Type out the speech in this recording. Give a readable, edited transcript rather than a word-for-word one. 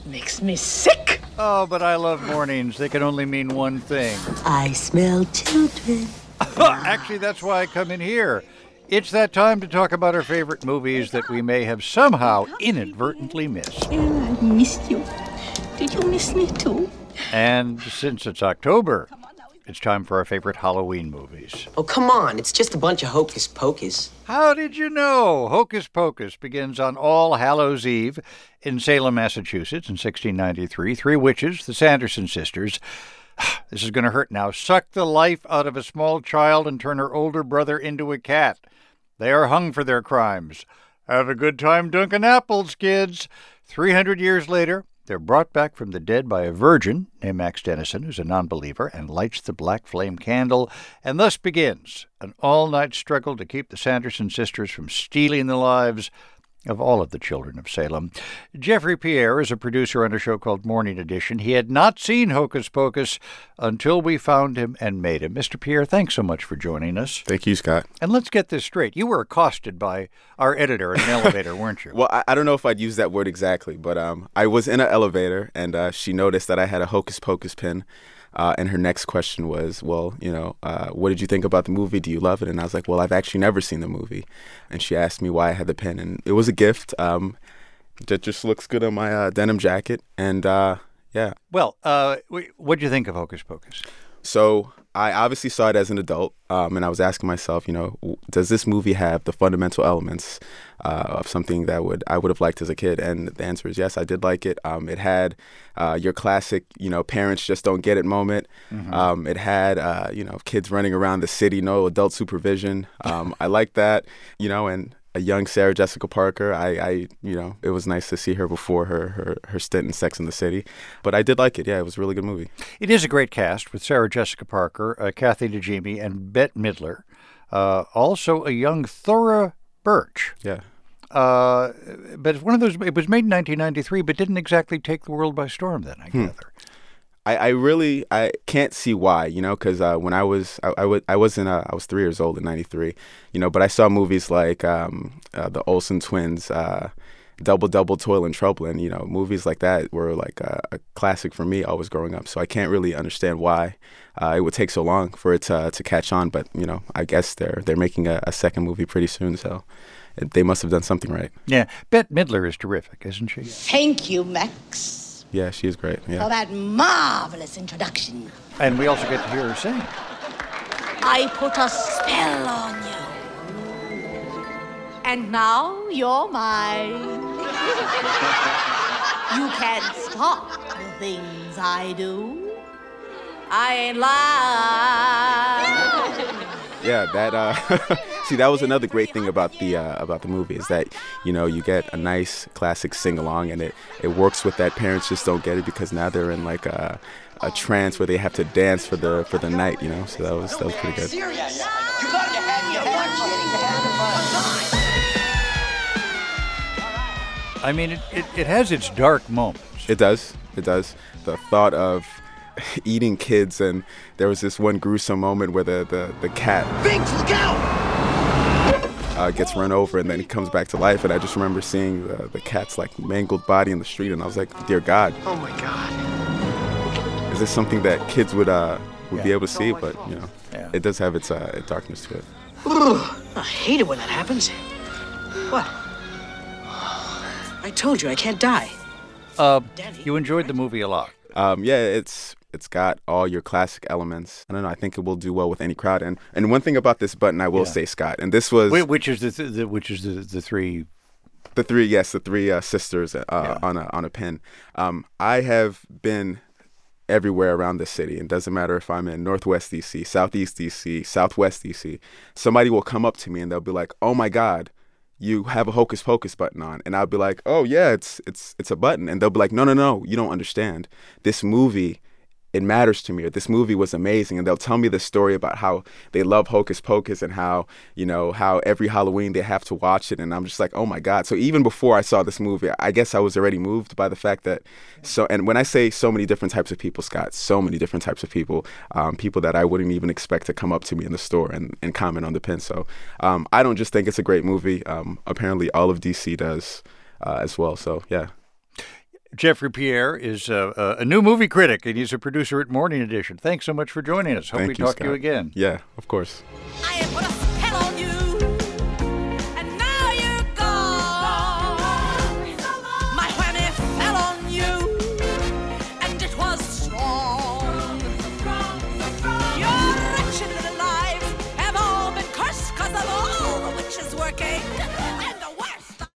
makes me sick. Oh, but I love mornings. They can only mean one thing. I smell children. Actually, that's why I come in here. It's that time to talk about our favorite movies that we may have somehow inadvertently missed. I missed you. Did you miss me too? And since it's October, it's time for our favorite Halloween movies. Oh, come on. It's just a bunch of hocus pocus. How did you know? Hocus Pocus begins on All Hallows Eve in Salem, Massachusetts in 1693. Three witches, the Sanderson sisters, this is going to hurt now, suck the life out of a small child and turn her older brother into a cat. They are hung for their crimes. Have a good time dunking apples, kids. 300 years later, they're brought back from the dead by a virgin named Max Dennison, who's a non-believer, and lights the black flame candle. And thus begins an all-night struggle to keep the Sanderson sisters from stealing the lives of all of the children of Salem. Jeffrey Pierre is a producer on a show called Morning Edition. He had not seen Hocus Pocus until we found him and made him. Mr. Pierre, thanks so much for joining us. Thank you, Scott. And let's get this straight. You were accosted by our editor in an elevator, weren't you? Well, I don't know if I'd use that word exactly, but I was in an elevator, and she noticed that I had a Hocus Pocus pin. And her next question was, well, what did you think about the movie? Do you love it? And I was like, well, I've actually never seen the movie. And she asked me why I had the pin. And it was a gift. That just looks good on my denim jacket. And, yeah. Well, what did you think of Hocus Pocus? So I obviously saw it as an adult, and I was asking myself, does this movie have the fundamental elements of something that I would have liked as a kid? And the answer is yes, I did like it. It had your classic, parents just don't get it moment. Mm-hmm. It had, kids running around the city, no adult supervision. I liked that, and a young Sarah Jessica Parker. It was nice to see her before her stint in Sex and the City. But I did like it. Yeah, it was a really good movie. It is a great cast with Sarah Jessica Parker, Kathy Najimy, and Bette Midler. Also a young Thora Birch. Yeah. But it's one of those, it was made in 1993, but didn't exactly take the world by storm then, I gather. I can't see why, because when I was 3 years old in '93, but I saw movies like the Olsen twins, Double Double, Toil and Trouble, and movies like that were like a classic for me always growing up. So I can't really understand why it would take so long for it to catch on. But I guess they're making a second movie pretty soon, so they must have done something right. Yeah, Bette Midler is terrific, isn't she? Thank you, Max. Yeah, she is great. Yeah. For that marvelous introduction. And we also get to hear her sing. I put a spell on you. And now you're mine. You can't stop the things I do. I ain't lying. Yeah, that see, that was another great thing about the movie is that you get a nice classic sing along, and it works with that parents just don't get it because now they're in like a trance where they have to dance for the night, So that was pretty good. I mean, it has its dark moments. It does. The thought of eating kids, and there was this one gruesome moment where the cat gets run over and then he comes back to life, and I just remember seeing the cat's like mangled body in the street, and I was like, dear God, Oh, my God. is this something that kids would be able to see? But it does have its darkness to it. Ugh, I hate it when that happens. What? I told you I can't die. You enjoyed the movie a lot. Yeah, it's got all your classic elements. I don't know. I think it will do well with any crowd. And one thing about this button, I will say, Scott, and this was which is the three. The three sisters on a pin. I have been everywhere around the city. It doesn't matter if I'm in Northwest DC, Southeast DC, Southwest DC. Somebody will come up to me and they'll be like, "Oh my God, you have a Hocus Pocus button on." And I'll be like, "Oh yeah, it's a button." And they'll be like, No, you don't understand. This movie, it matters to me, or this movie was amazing. And they'll tell me the story about how they love Hocus Pocus and how every Halloween they have to watch it. And I'm just like, oh my God. So even before I saw this movie, I guess I was already moved by the fact that, and when I say so many different types of people, Scott, so many different types of people, people that I wouldn't even expect to come up to me in the store and comment on the pin. So I don't just think it's a great movie. Apparently all of DC does as well. So yeah. Jeffrey Pierre is a new movie critic, and he's a producer at Morning Edition. Thanks so much for joining us. Hope we talk to you again. Yeah, of course. I am